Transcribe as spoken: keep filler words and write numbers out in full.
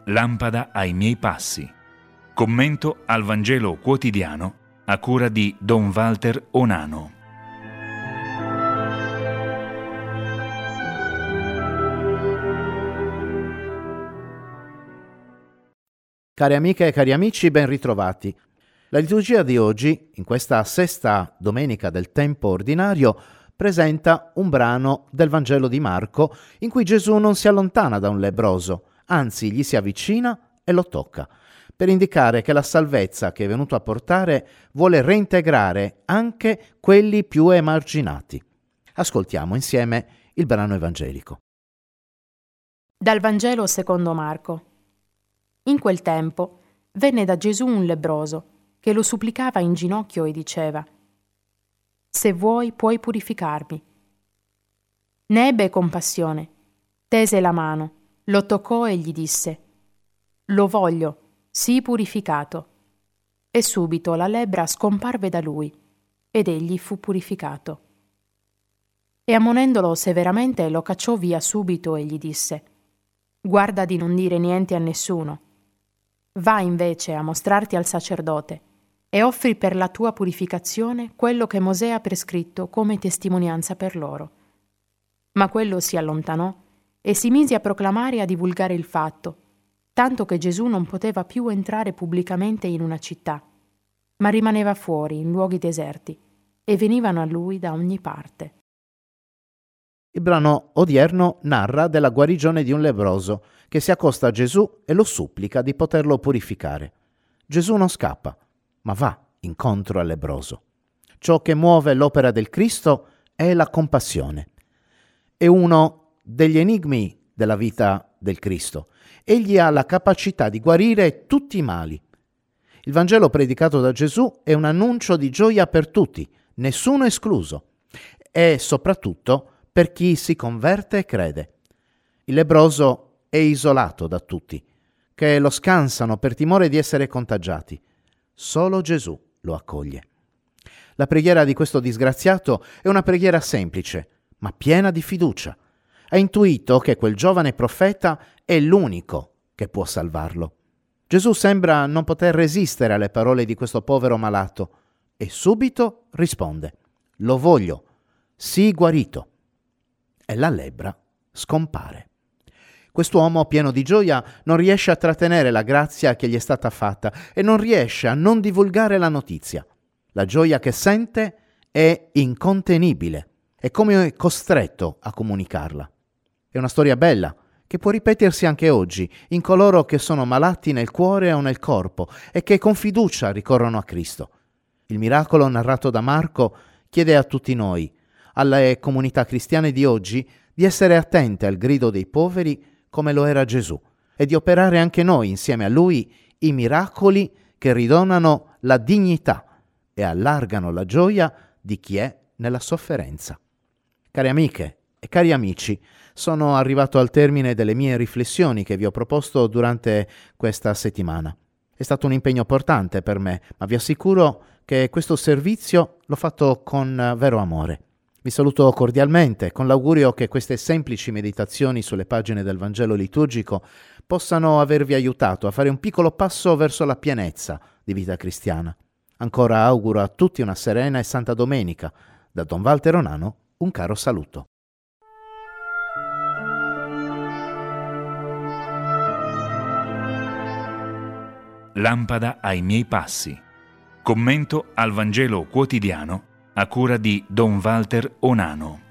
Lampada ai miei passi. Commento al Vangelo quotidiano a cura di Don Walter Onano. Cari amiche e cari amici, ben ritrovati. La liturgia di oggi, in questa sesta domenica del tempo ordinario, presenta un brano del Vangelo di Marco in cui Gesù non si allontana da un lebbroso, anzi gli si avvicina e lo tocca, per indicare che la salvezza che è venuto a portare vuole reintegrare anche quelli più emarginati. Ascoltiamo insieme il brano evangelico. Dal Vangelo secondo Marco. In quel tempo venne da Gesù un lebbroso che lo supplicava in ginocchio e diceva: «Se vuoi puoi purificarmi». Ne ebbe compassione, tese la mano, lo toccò e gli disse: «Lo voglio, sii purificato». E subito la lebbra scomparve da lui, ed egli fu purificato. E ammonendolo severamente lo cacciò via subito e gli disse: «Guarda di non dire niente a nessuno. Va invece a mostrarti al sacerdote e offri per la tua purificazione quello che Mosè ha prescritto come testimonianza per loro». Ma quello si allontanò e si mise a proclamare e a divulgare il fatto, tanto che Gesù non poteva più entrare pubblicamente in una città, ma rimaneva fuori in luoghi deserti, e venivano a lui da ogni parte. Il brano odierno narra della guarigione di un lebbroso che si accosta a Gesù e lo supplica di poterlo purificare. Gesù non scappa, ma va incontro al lebbroso. Ciò che muove l'opera del Cristo è la compassione. È uno degli enigmi della vita del Cristo. Egli ha la capacità di guarire tutti i mali. Il Vangelo predicato da Gesù è un annuncio di gioia per tutti, nessuno escluso, e soprattutto per chi si converte e crede. Il lebbroso è isolato da tutti, che lo scansano per timore di essere contagiati. Solo Gesù lo accoglie. La preghiera di questo disgraziato è una preghiera semplice, ma piena di fiducia. Ha intuito che quel giovane profeta è l'unico che può salvarlo. Gesù sembra non poter resistere alle parole di questo povero malato e subito risponde: «Lo voglio, sii guarito». E la lebbra scompare. Quest'uomo, pieno di gioia, non riesce a trattenere la grazia che gli è stata fatta e non riesce a non divulgare la notizia. La gioia che sente è incontenibile, è come costretto a comunicarla. È una storia bella, che può ripetersi anche oggi in coloro che sono malati nel cuore o nel corpo e che con fiducia ricorrono a Cristo. Il miracolo narrato da Marco chiede a tutti noi, alle comunità cristiane di oggi, di essere attente al grido dei poveri come lo era Gesù e di operare anche noi insieme a Lui i miracoli che ridonano la dignità e allargano la gioia di chi è nella sofferenza. Cari amiche e cari amici, sono arrivato al termine delle mie riflessioni che vi ho proposto durante questa settimana. È stato un impegno importante per me, ma vi assicuro che questo servizio l'ho fatto con vero amore. Vi saluto cordialmente con l'augurio che queste semplici meditazioni sulle pagine del Vangelo liturgico possano avervi aiutato a fare un piccolo passo verso la pienezza di vita cristiana. Ancora auguro a tutti una serena e santa domenica. Da Don Walter Onano un caro saluto. Lampada ai miei passi. Commento al Vangelo quotidiano a cura di Don Walter Onano.